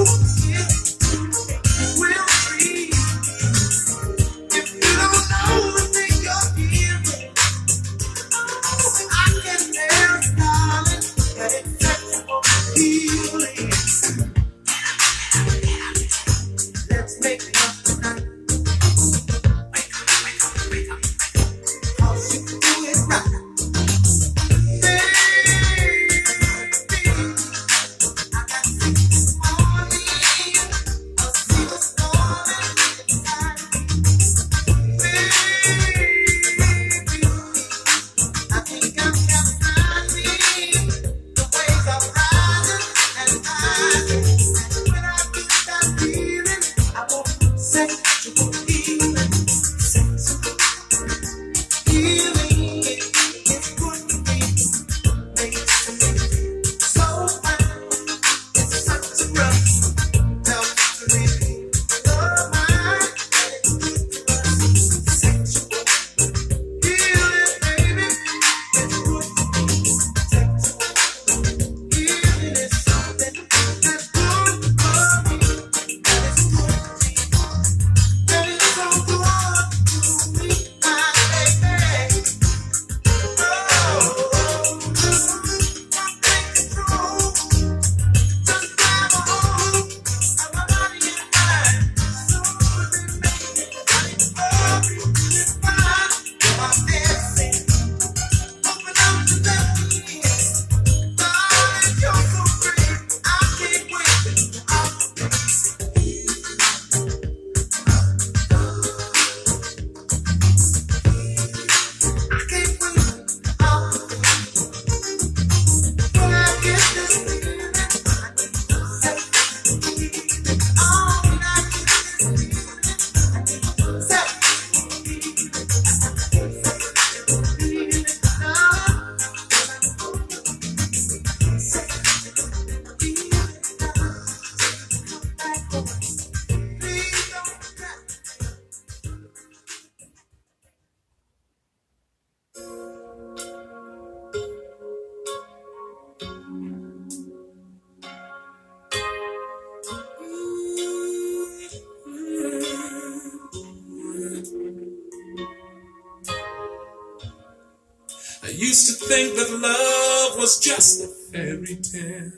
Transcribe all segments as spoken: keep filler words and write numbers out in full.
I used to think that love was just a fairy tale,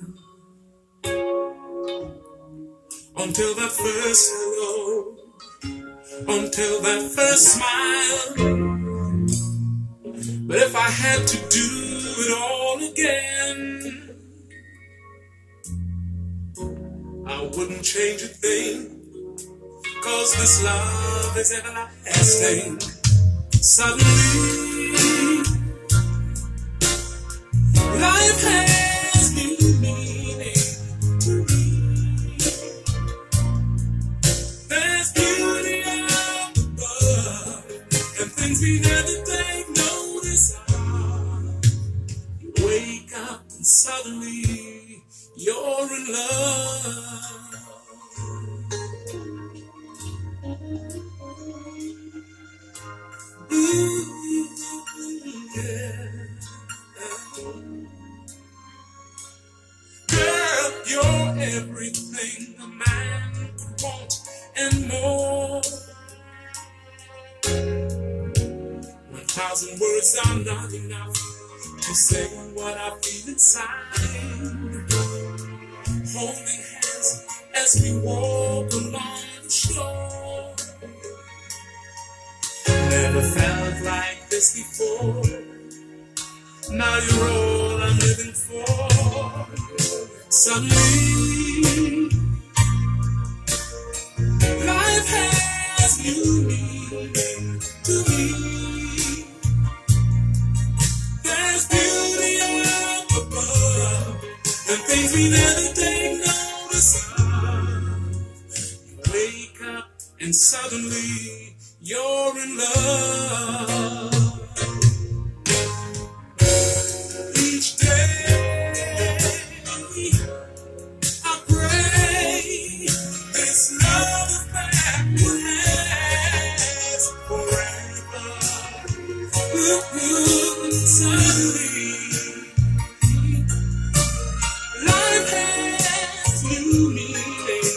until that first hello, until that first smile. But if I had to do it all again, I wouldn't change a thing, 'cause this love is everlasting. Suddenly, life has new meaning to me. There's beauty up above, and things we never take notice of. You wake up and suddenly you're in love. Ooh, yeah. Girl, you're everything a man could want and more. One thousand words are not enough to say what I feel inside. Holding hands as we walk along the shore. Never felt like this before. Now you're all I'm living for. Suddenly, life has new meaning to me. There's beauty up above, and things we never take notice of. You wake up and suddenly you're in love. Each day I pray this love affair will last forever. Ooh, suddenly life has new meaning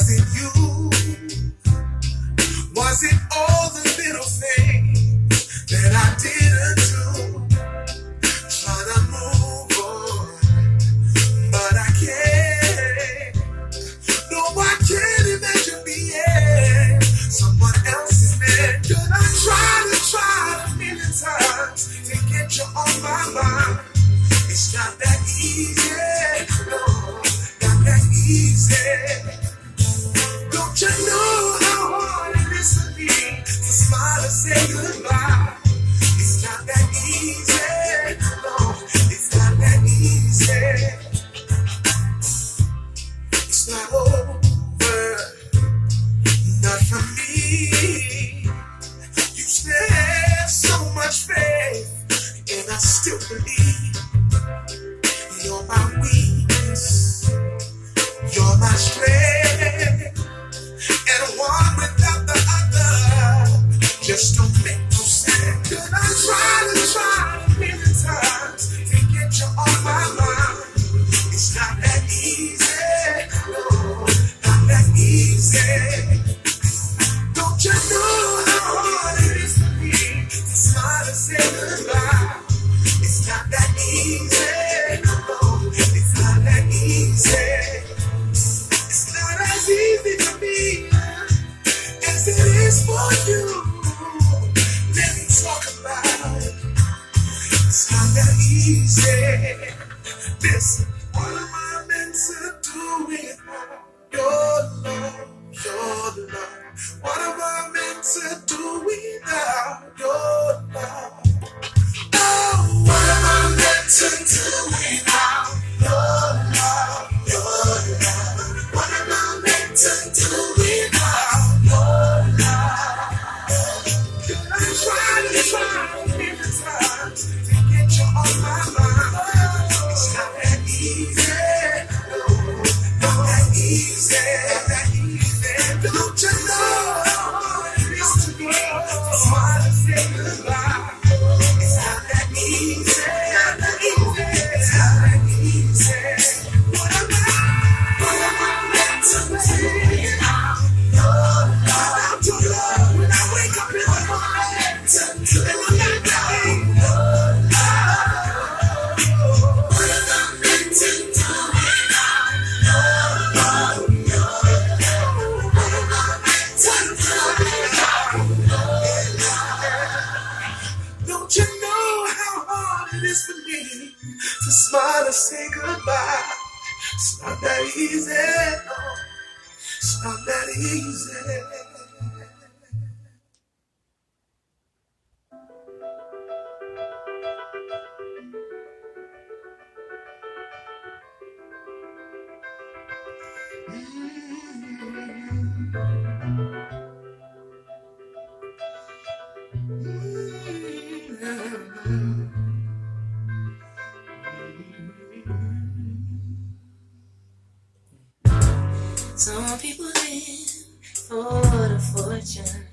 Was it you? Was it all the little things that I didn't do? Trying to move on, but I can't. No, I can't imagine being someone else's man. Could I try to try a million times to get you on my mind? It's not that easy, no, not that easy. Don't you know how hard it is for me to smile and say goodbye? It's not that easy, no, it's not that easy. It's not over, not for me. You still have so much faith, and I still believe. You're my weakness, you're my strength, and one without the other just don't make no sense. Could I try to try a million times to get you on my mind? It's not that easy, no, not that easy. Don't you know how hard it is for me to smile and say goodbye? It's not that easy, no, it's not that easy. It's not as easy for me as it is for you. Let me talk about it. It's not that easy. Listen, what am I meant to do without your love, your love? What am I meant to do without your love? Oh, what am I meant to do without your love, your love? What am I meant to do without your love? Could I try to try a million times to get you on my mind? It's not that easy, no, not that easy, not that easy. Don't you know how hard it is to be to smile and say goodbye? It's not that easy, not that easy, not that easy. What am I, what am I meant to do without your love, your love? When I wake up in the morning and I'm not dying, your love. What am I meant to do without your love, your love? What am I meant to do without your love? Don't you know how hard it is for me to smile and say goodbye? It's not that easy, no, it's not that easy. Some people live for the fortune.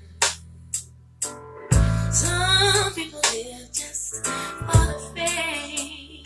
Some people live just for the fame.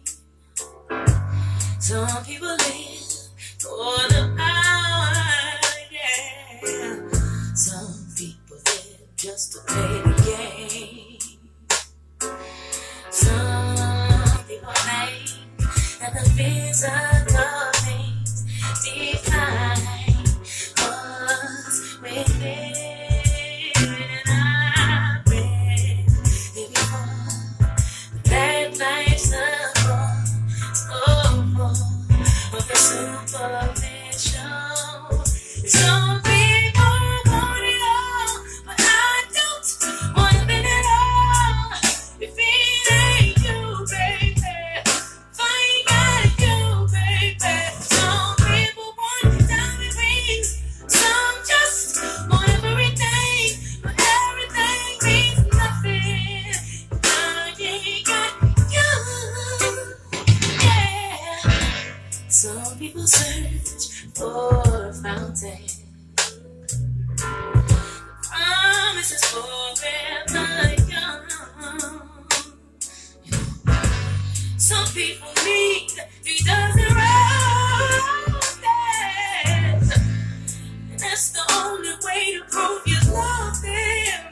Some people live for the power, yeah. Some people live just to play the game. Some people think that the physical things define what's within. And I read it before that life's a ball, so full of the superficial. Some people want it all, but I don't want to spend it all. If it ain't you, baby, if I ain't got you, baby. Some people want diamond rings, some just want everything, but everything means nothing if I ain't got you. Yeah. Some people search for a fountain. Promise is forever young. Some people need he doesn't roses. way to prove you love them.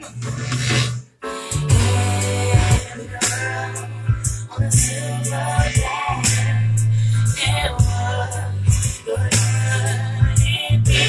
And girl, on a silver band, and what good it be?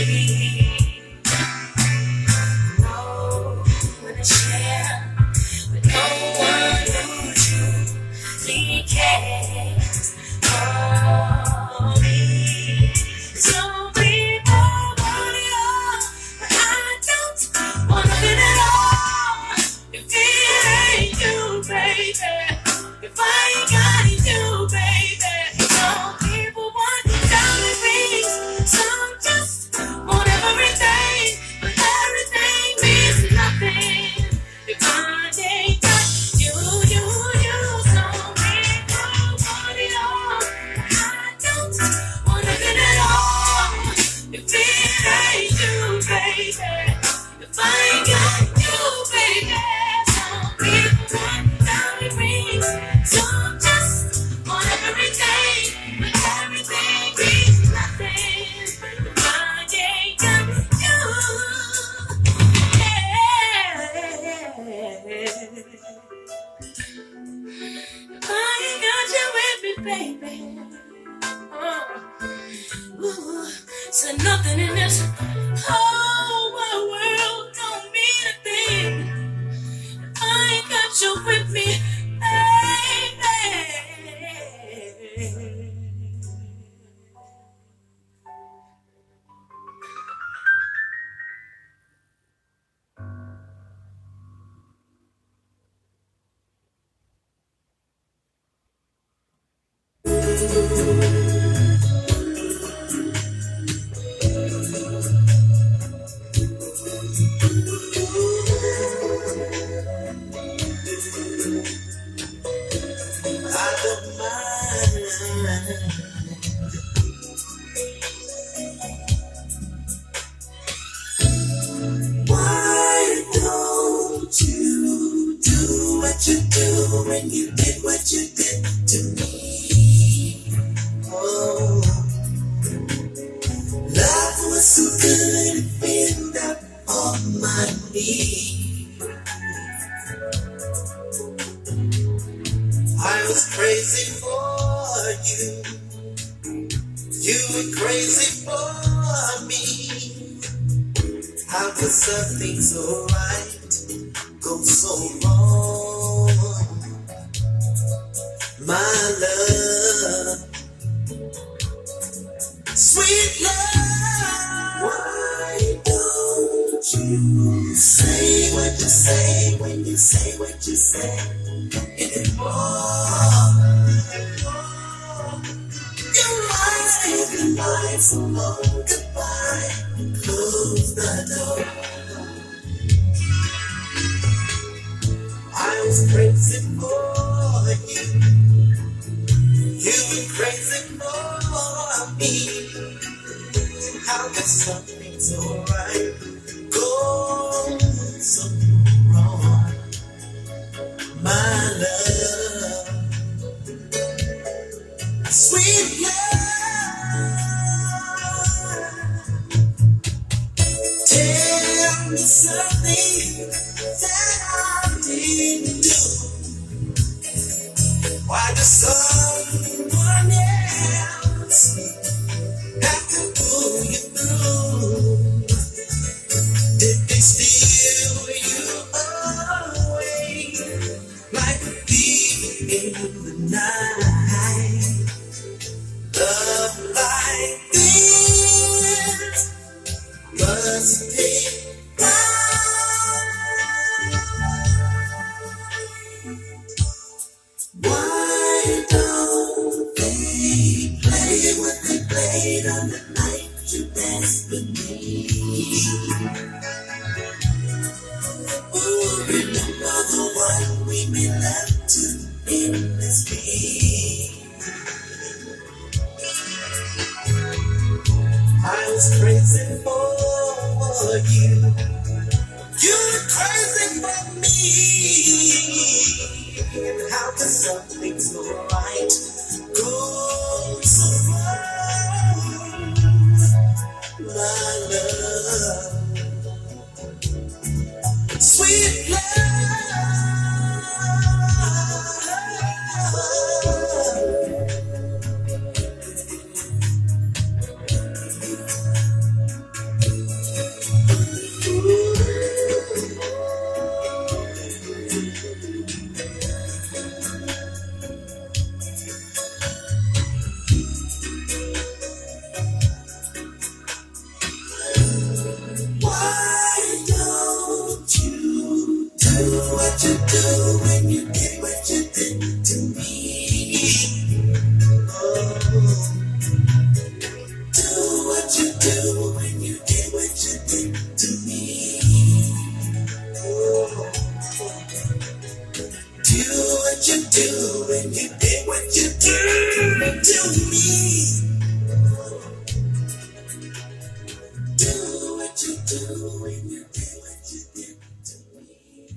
No one to share with no one who truly cares for me. Some people want it all, but I don't want nothing at all. If it ain't you, baby, if I ain't got you, baby. Some people want diamond rings, some just want everything, but everything means nothing if I ain't got you, you, you. Some people want it all, but I don't want nothing at all. If it ain't you, baby, if I ain't got you, baby. Some people want diamond rings, some just want everything, but everything means nothing if I ain't got you. Yeah. If I ain't got you with me, baby. Uh, ooh, so nothing in this whole wide world don't mean a thing. If I ain't got you with me, baby. I don't mind. Why don't you do what you do when you did what you did to me? Oh, love was so good it pinned up on my knee. I was crazy for you, you were crazy for me. How could something so right go so wrong? My love, sweet love, why don't you say what you say when you say what you say anymore? Your lies take the life so long goodbye. Close the door. I was crazy for you, you were crazy for me. How could something so right go so wrong? My love, sweet love, tell me something that I didn't do. Why does someone else have to pull you through? Did they steal you away like a thief in the night? Love like this must take time. Why don't they play what they played on the night you danced with me? Ooh, remember the one we made love to in this dream? I was crazy for you, you were crazy for me. How could something so right go so wrong? My love, do when you do what you did to me?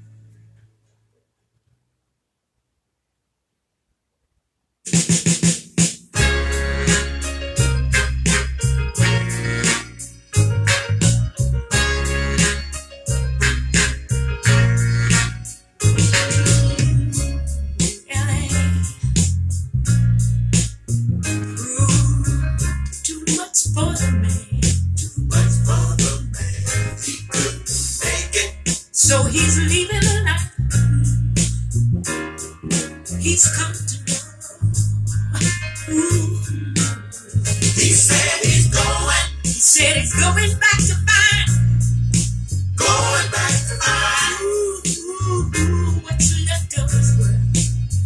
So he's leaving tonight. He's come to know. Ooh. He said he's going. He said he's going back to find. Going back to find. Ooh, ooh, ooh, what's left of his world.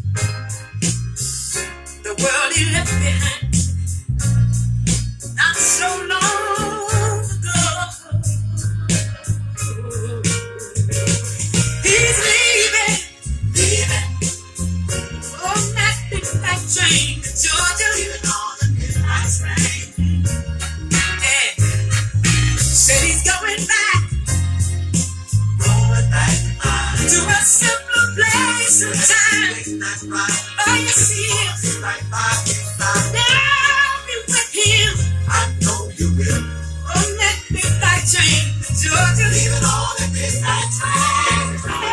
The world he left behind. Not so long ago. He's leaving, leaving on that midnight train to Georgia, leaving on the midnight train. Yeah. Said he's going back, going back to a simpler place and time. Oh, you see him right by his side. Now be with him. I know you will. On that midnight train to Georgia, leaving on the midnight train.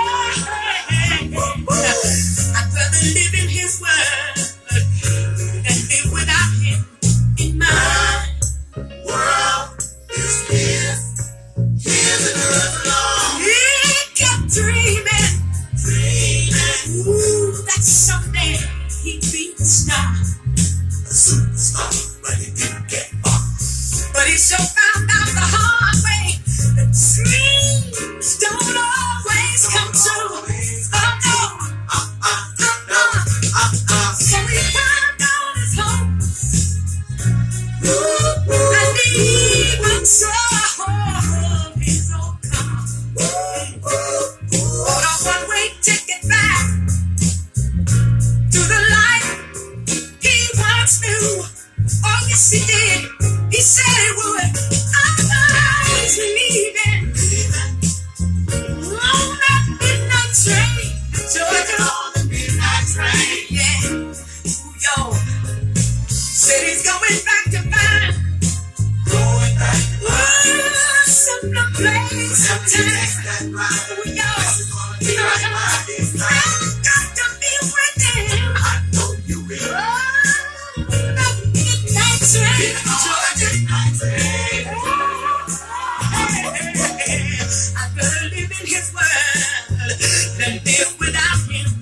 I'd rather live in his world than live without him in mine. World is his, his and hers alone. He kept dreaming, dreaming, ooh, that someday he'd be the star, a superstar, but he didn't get far. But he sure found out the hard way that dreams don't always come true. Oh no. So he turned on his hopes, and he even saw his own car. Bought a one-way ticket back to the life he once knew. Oh yes he did. He said he would. I was leaving, leaving on that midnight train, Georgia. Train, yeah. Ooh, yo. Said he's going back to find. Going back to find. Ooh, a simpler place. Sometimes. Ooh, yo. I've got to be with him. I know you will. Oh, that midnight train. Georgia. I'd rather live in his world than live without him.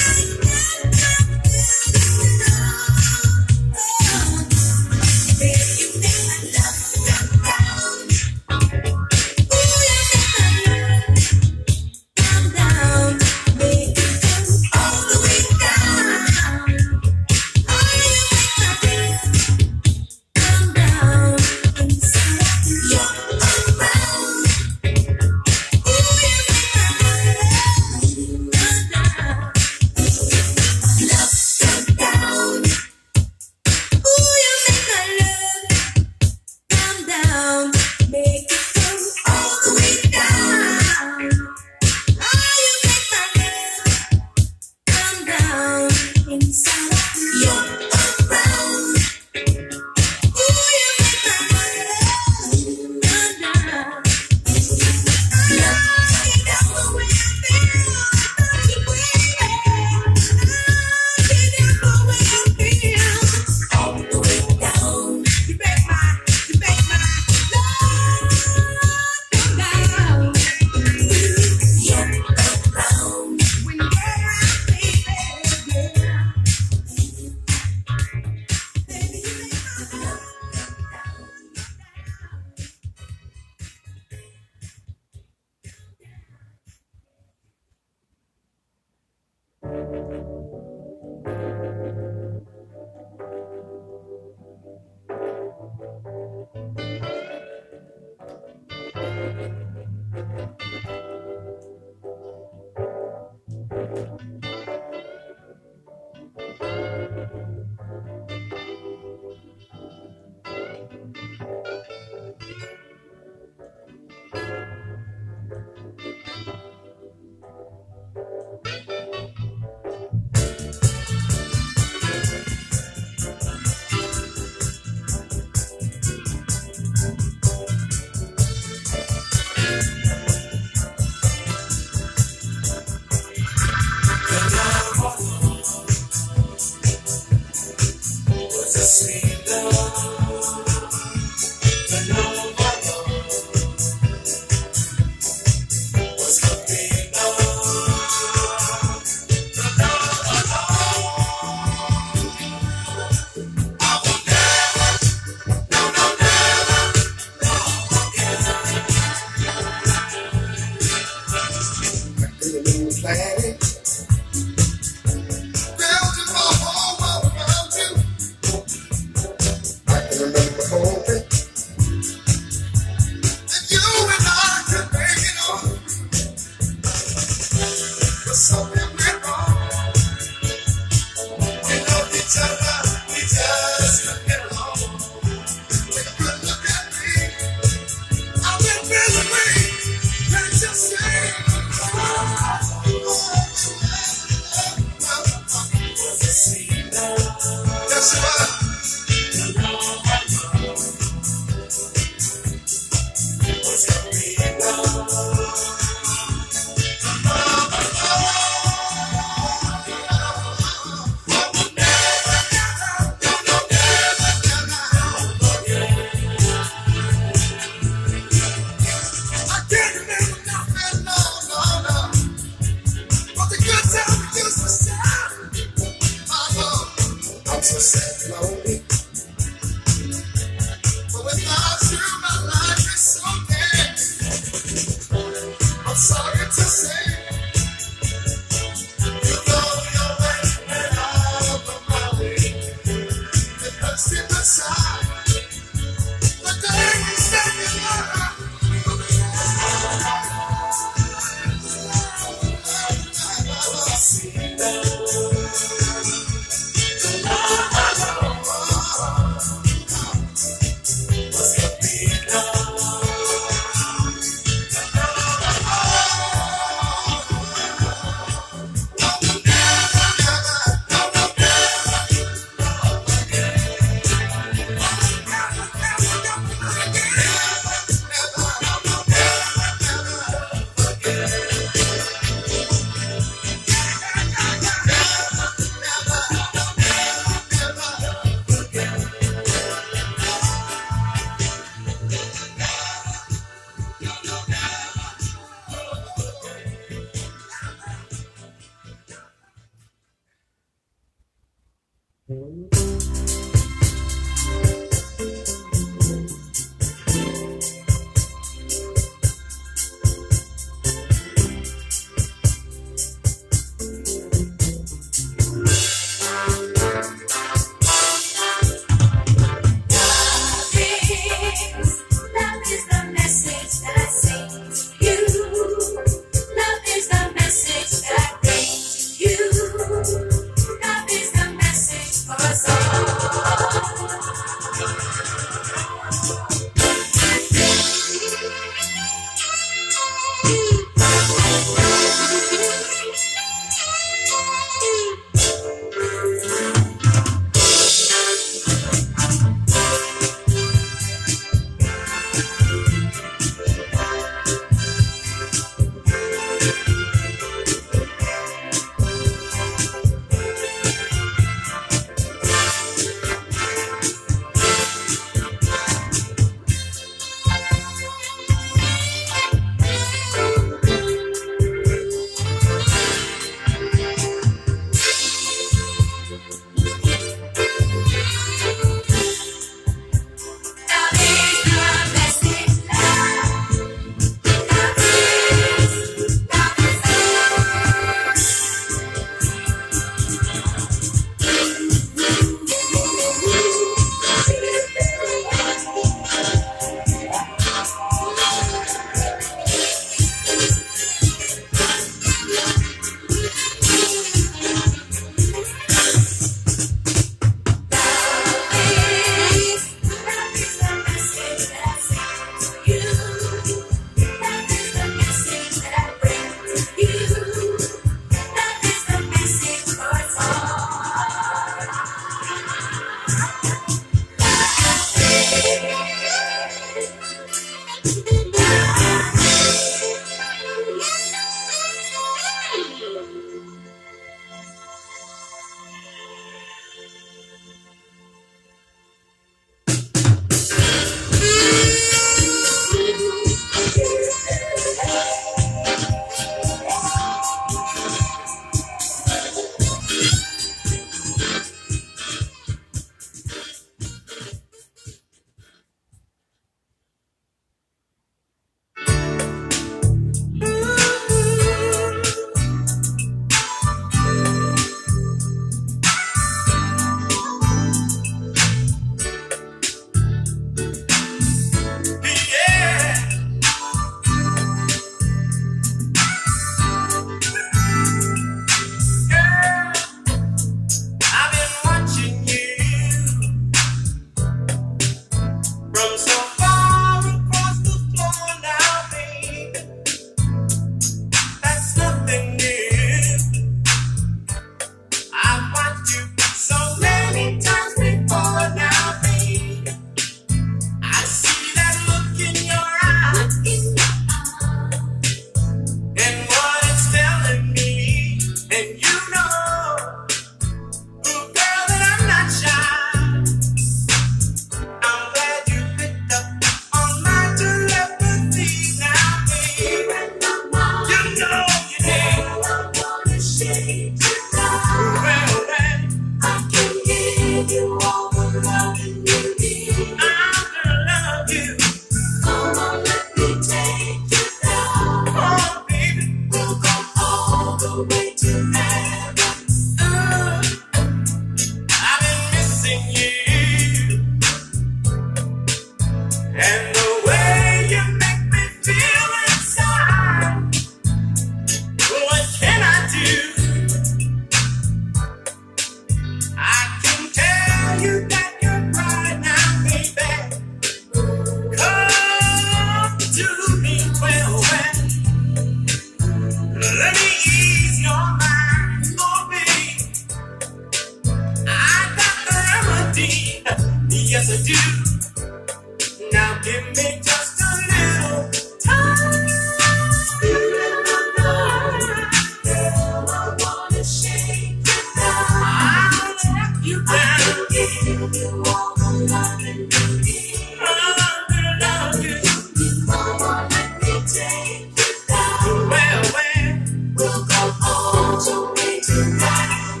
you. Now give me just a little time. You're in my mind. Girl, I wanna shake you down. I'll rock you down. I can give you all the loving you need. All the love you need. Mama, let me take you down. Well, well, we'll go all the way tonight.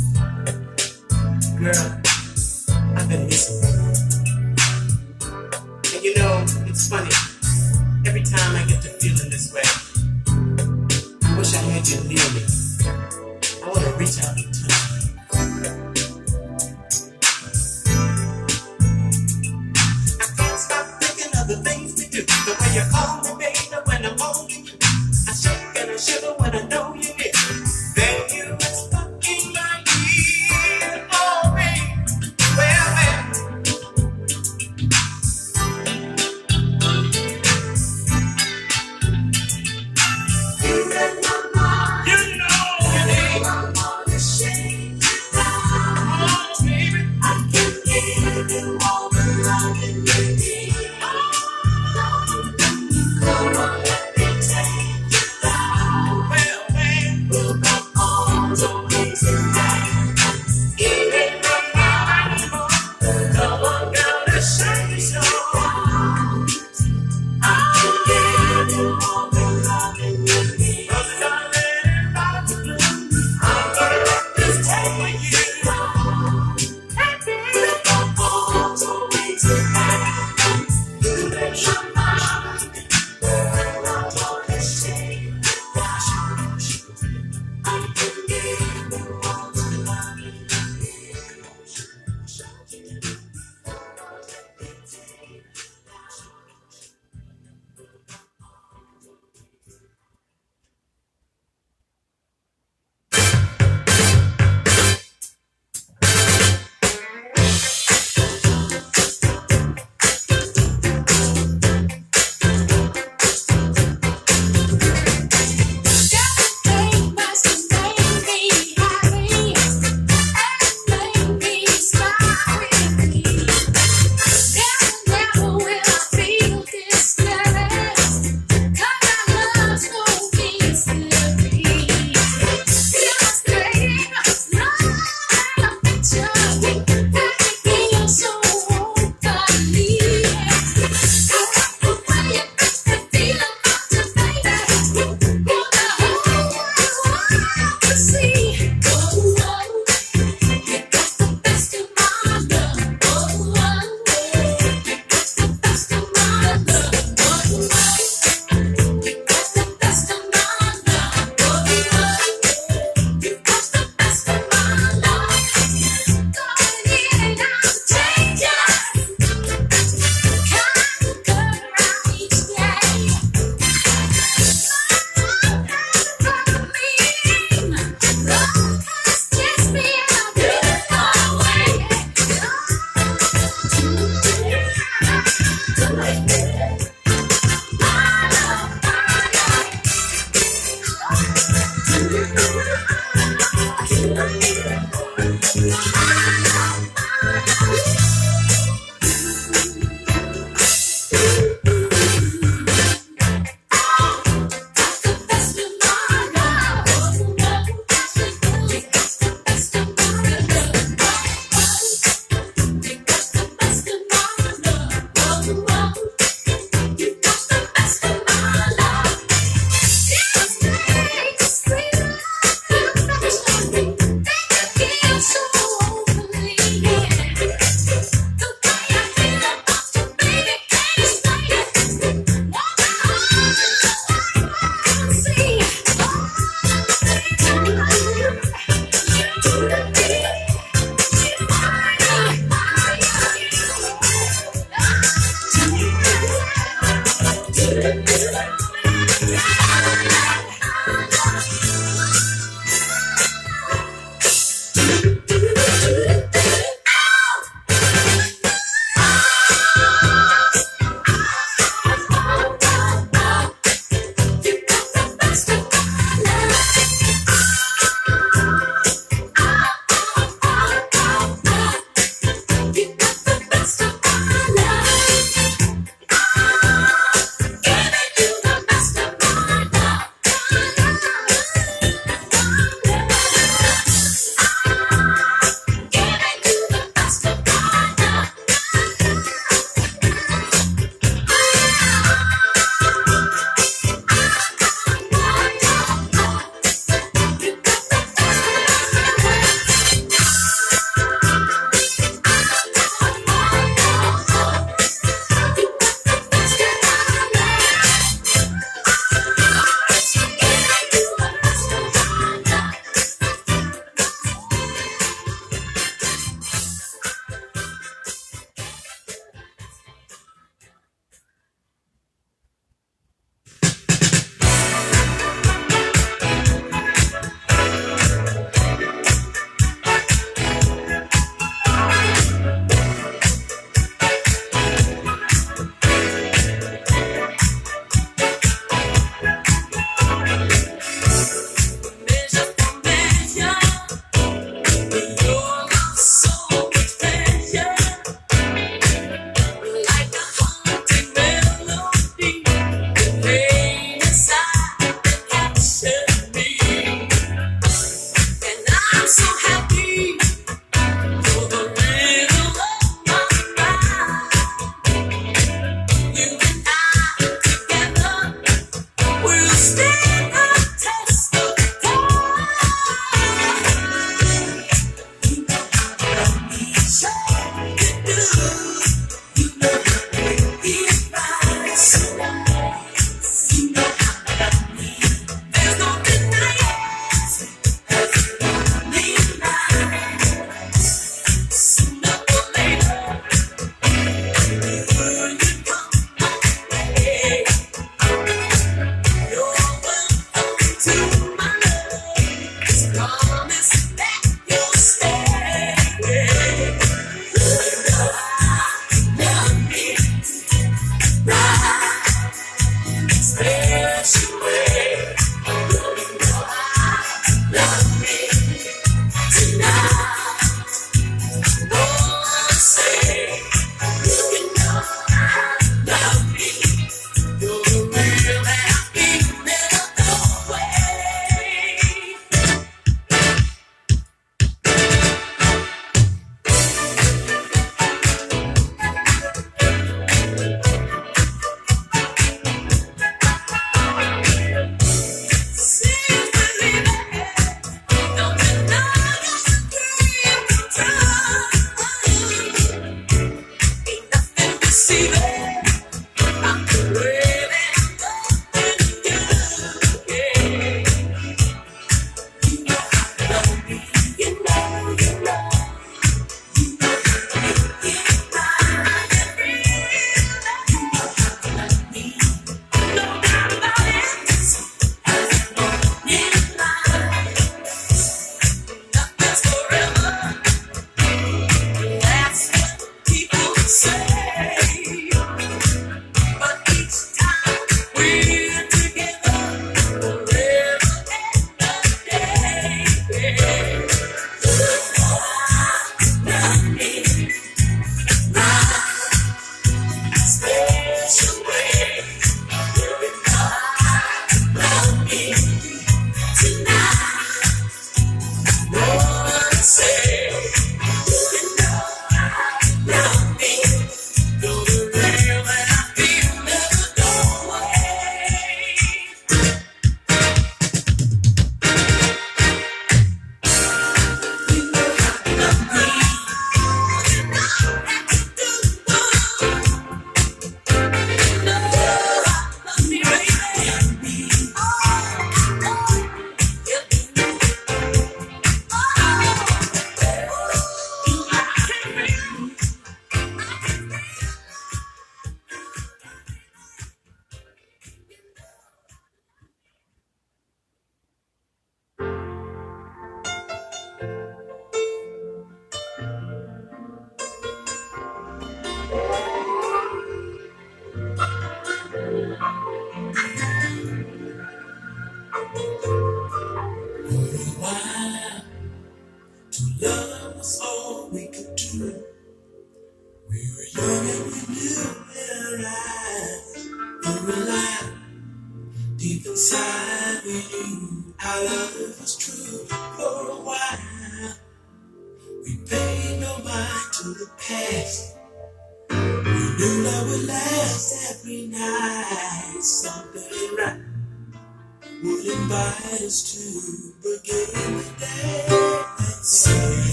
Girl, I've been missing you. And you know, it's funny. Every time I get to feeling this way, I wish I had you near me. I want to reach out and touch you. I can't stop thinking of the things we do. The way you call me, baby, when I'm holding you. I shake and I shiver when I know you're near. Then you whisper in my ear, oh, baby, well, well. You know your name. I wanna share.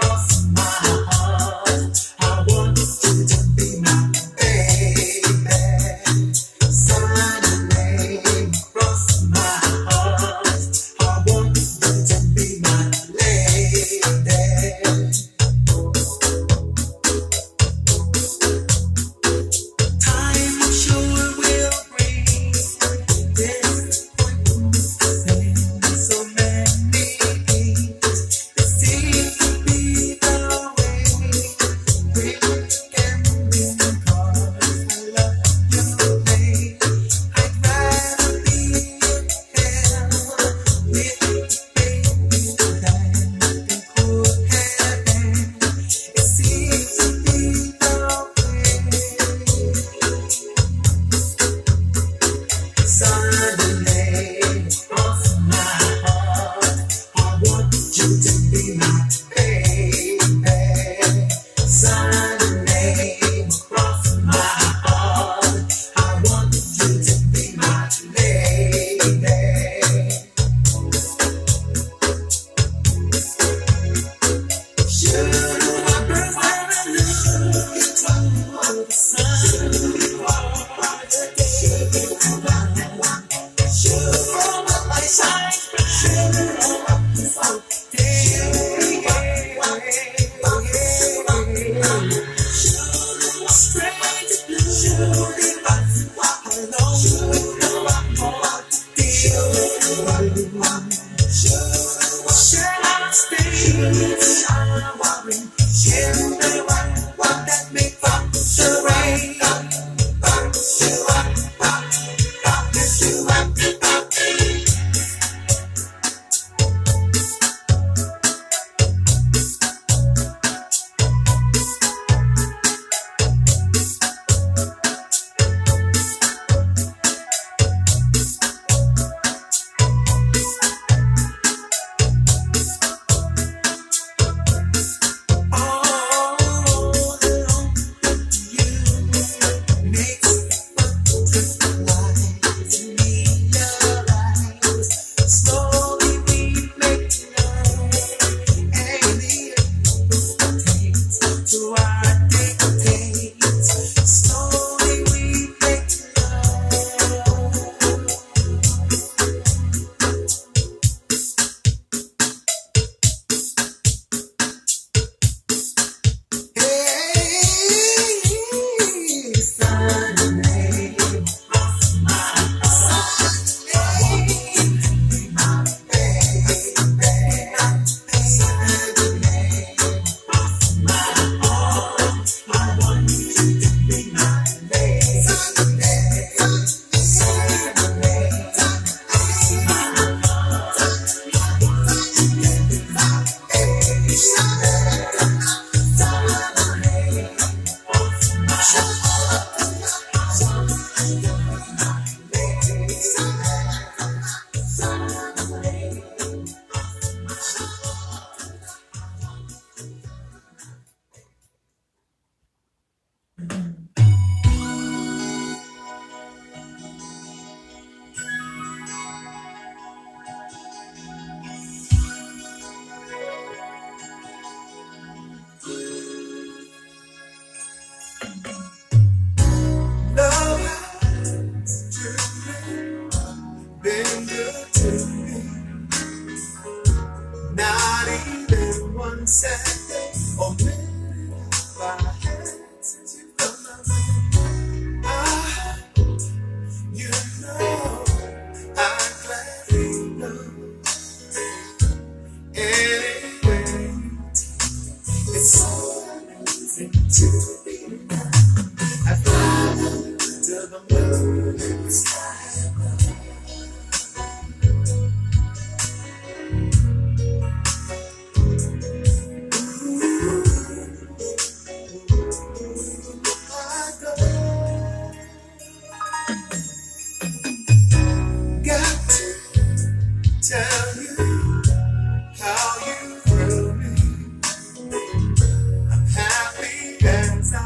How you thrill me. I'm happy as I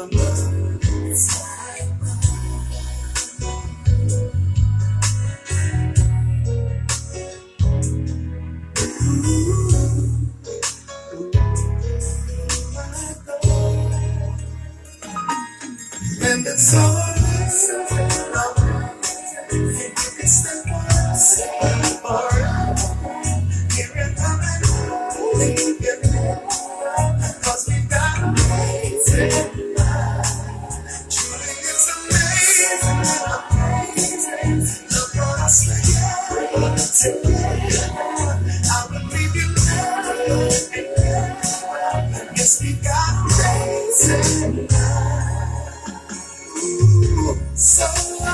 the moon and sky above. And it's always so long, and you can stay one second forever. Here and coming, leave your head, cause we got amazing love. Truly it's amazing, amazing. Look what us together, together. I would leave you never, never. Yes, we got amazing love. So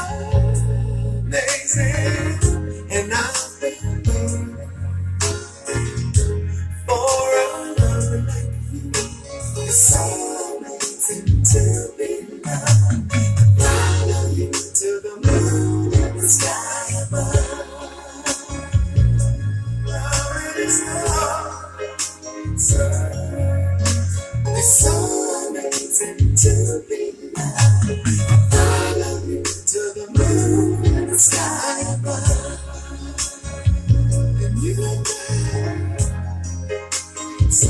amazing, and I've been waiting for a love like you. It's so amazing to be loved. Follow you to the moon and the sky above. Love is love. So, it's so amazing to be loved. Follow you to the moon and the sky above. And you and I, so,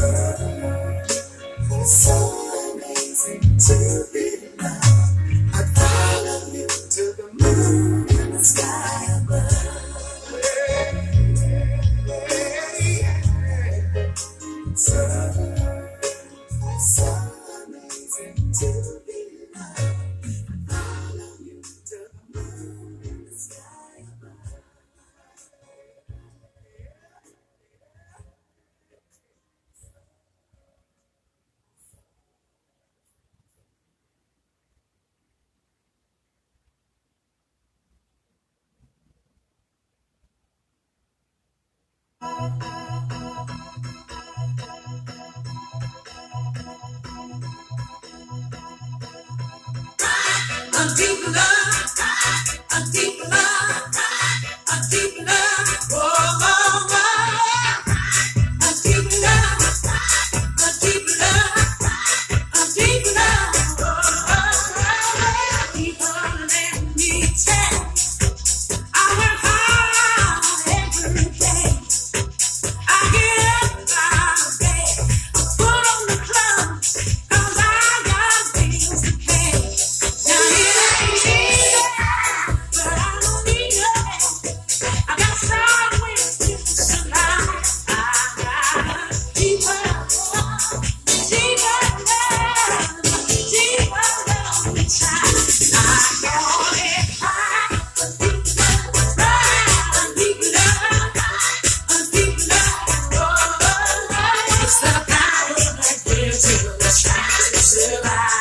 so amazing to be loved. I'd follow you to the moon and the sky above. So, so amazing to be loved. Follow you to the moon and the sky above. A deep love, a deep love, a deep love, oh, oh, oh. A deep love, a deep love, a deep love, oh, oh, oh. People let me tell, I work hard every day. I get up out of bed, I put on the clothes, 'cause I got bills to pay. Now it ain't easy, but I don't need your help. I got strong winds to survive. I got a deeper love, deeper love, deeper love inside. I call it high, a deep love, a deep love, a deep love. Oh, oh, oh. It's the power that gives you the strength to survive.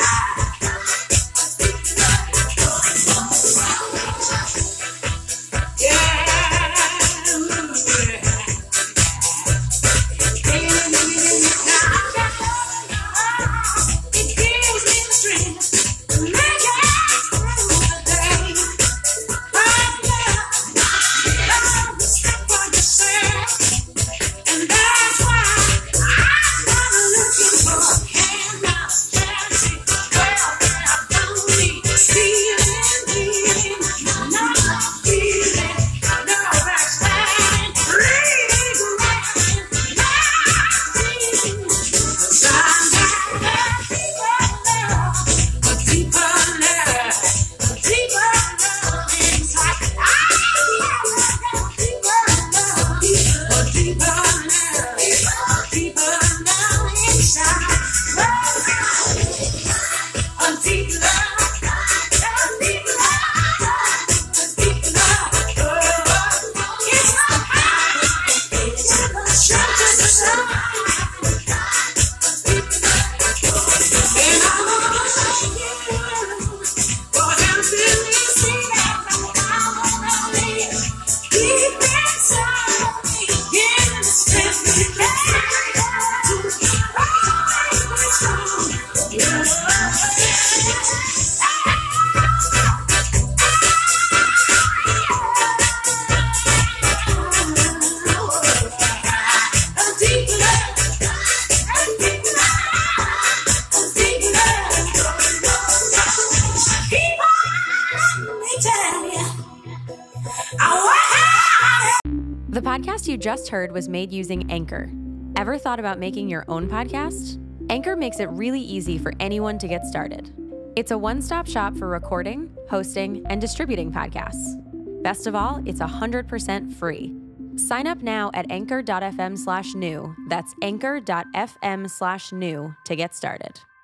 Deep love, The podcast you just heard was made using Anchor. Ever thought about making your own podcast? Anchor makes it really easy for anyone to get started. It's a one-stop shop for recording, hosting, and distributing podcasts. Best of all, it's one hundred percent free. Sign up now at anchor.fm slash new. That's anchor.fm slash new to get started.